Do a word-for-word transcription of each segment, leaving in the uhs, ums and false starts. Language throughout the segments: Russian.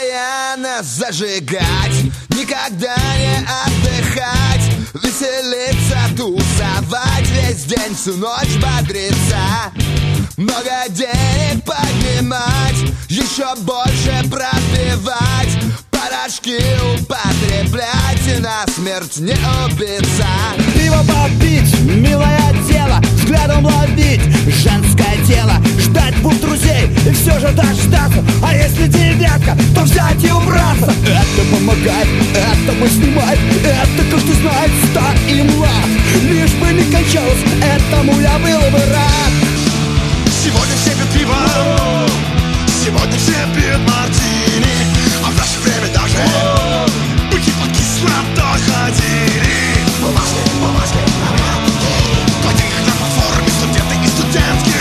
постоянно зажигать, никогда не отдыхать, веселиться, тусовать, весь день, всю ночь бодриться, много денег поднимать, еще больше пропивать, порошки употреблять и на смерть не убиться. Пиво попить, милое дело, взглядом ловить женское тело, ждать двух друзей и все же дождаться. А если девятка, то взять и убраться. Это помогает, это мы снимать, это каждый знает, стар и млад. Лишь бы не кончалось, этому я был бы рад. Сегодня все пьют пиво, сегодня все пьют мартини, а в наше время даже быки под кислотой ходили. Бумажки, бумажки, плотинки на платформе, студенты и студентки.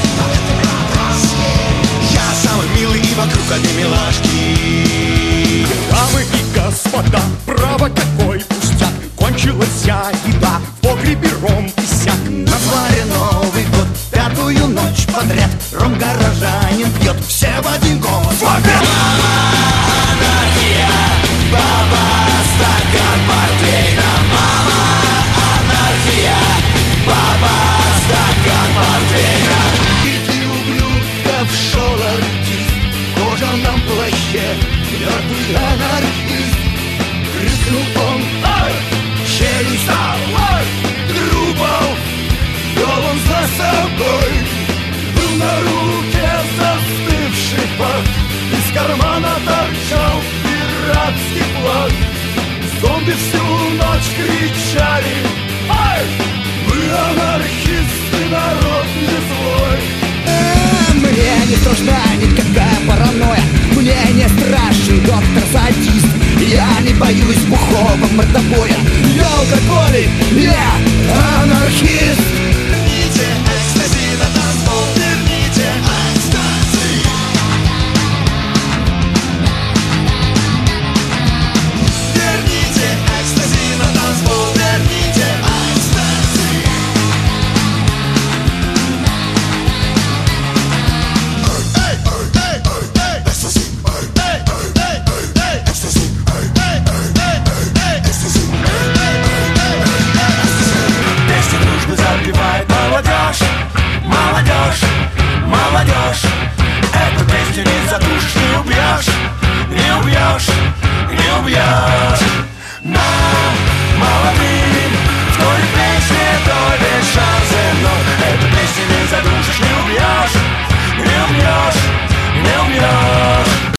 Я самый милый и вокруг одни милашки. Дамы и господа, право какой пустяк, кончилась вся еда, в погребе ром иссяк. Назвали Новый год, пятую ночь подряд, ром горожанин пьет, все в один голос. Анархия, баба, стакан портвейна. Мама, анархия, баба, стакан портвейна. И ублюдков шел артист в кожаном плаще, мертвый анархист. Крикнул он, ай, челюсть, ай, трубов, вел он за собой. Был на руке застывший пак, из кармана торчал пиратский флаг. Зомби всю ночь кричали, ай, вы анархисты, народ не злой. А, мне не страшна никакая паранойя, мне не страшен доктор-садист. Я не боюсь бухого мордобоя, я алкоголик, я анархист.